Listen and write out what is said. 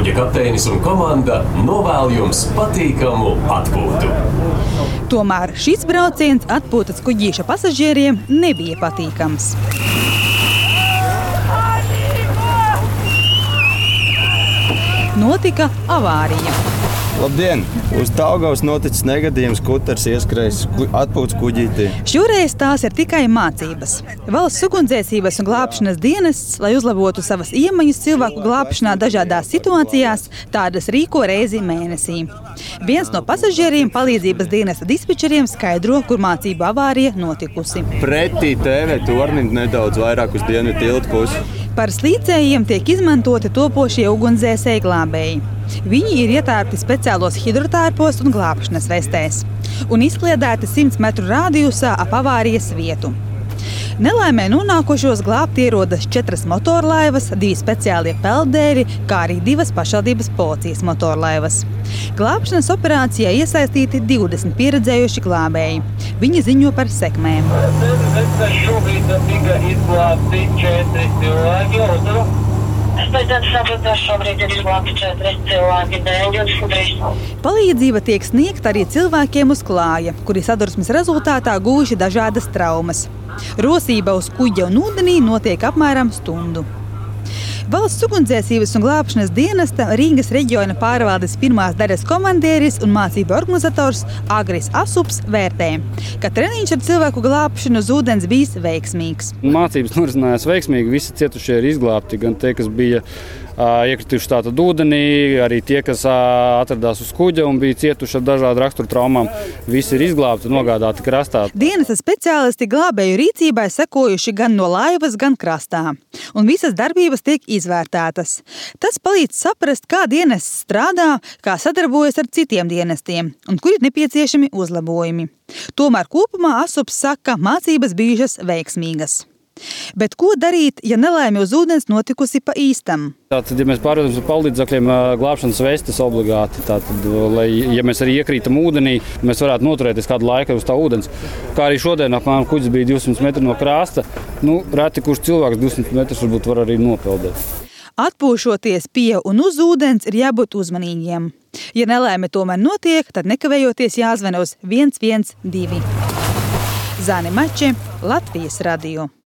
Kuģa kapteinis un komanda novēl jums patīkamu atpūtu. Tomēr šis brauciens atpūtas kuģīša pasažieriem nebija patīkams. Notika avārija. Labdien! Uz Daugavas noticis negadījums, skuters ieskrējis atpūtas kuģītī. Šoreiz tās ir tikai mācības. Valsts ugunsdzēsības un glābšanas dienests, lai uzlabotu savas iemaņas cilvēku glābšanā dažādās situācijās, tādas rīko reizi mēnesī. Viens no pasažieriem palīdzības dienesta dispečeriem skaidro, kur mācību avārija notikusi. Pretī TV tornim nedaudz vairāk uz dienvidu tiltu pusi. Par slīcējiem tiek izmantoti topošie ugunsdzēsēji glābēji. Viņi ir ietērpti speciālos hidrotērpos un glābšanas vestēs un izkliedēti 100 metru rādijusā ap avārijas vietu. Nelaimē nonākošos glābt ierodas 4 motorlaivas, 2 speciālie peldēļi, kā arī 2 pašvaldības policijas motorlaivas. Glābšanas operācijā iesaistīti 20 pieredzējuši glābēji. Viņi ziņo par sekmēm. Šobrīd tika izglābti 4 cilvēki. Šobrīd ir izglābti 4 cilvēki dēļ 23. Palīdzība tiek sniegta arī cilvēkiem uz klāja, kuri sadursmes rezultātā guvuši dažādas traumas. Rosība uz kuģa un ūdenī notiek apmēram stundu. Valsts ugunsdzēsības un glābšanas dienesta Rīgas reģiona pārvaldes 1. daļas komandieris un mācību organizators Agris Asups vērtē, ka treniņš ar cilvēku glābšanu uz ūdens bijis veiksmīgs. Mācības norisinājās veiksmīgi, visi cietušie ir izglābti, gan tie, kas bija iekrituši tātad ūdenī, arī tie, kas atradās uz kuģa un bija cietuši ar dažādu raksturu traumām, visi ir izglābti un nogādāti krastā. Dienesta speciālisti glābēju rīcībai sekojuši gan no laivas, gan krastā, un visas darbības tiek izvērtētas. Tas palīdz saprast, kā dienests strādā, kā sadarbojas ar citiem dienestiem un kur ir nepieciešami uzlabojumi. Tomēr kopumā Asups saka, mācības bijušas veiksmīgas. Bet ko darīt, ja nelaime uz ūdens notikusi pa īstam? Tātad, ja mēs pārvedam uz palīdzekļiem, glābšanas vestes obligāti, tātad, lai, ja mēs arī iekrītam ūdenī, mēs varētu noturēties kādu laiku uz tā ūdens. Kā arī šodien apmēram kuģis bija 200 metru no krasta, reti kurš cilvēks 200 metrus varbūt var arī nopeldēt. Atpūšoties pie un uz ūdens ir jābūt uzmanīgiem. Ja nelaime tomēr notiek, tad nekavējoties jāzvana uz 112. Zane Mače, Latvijas radio.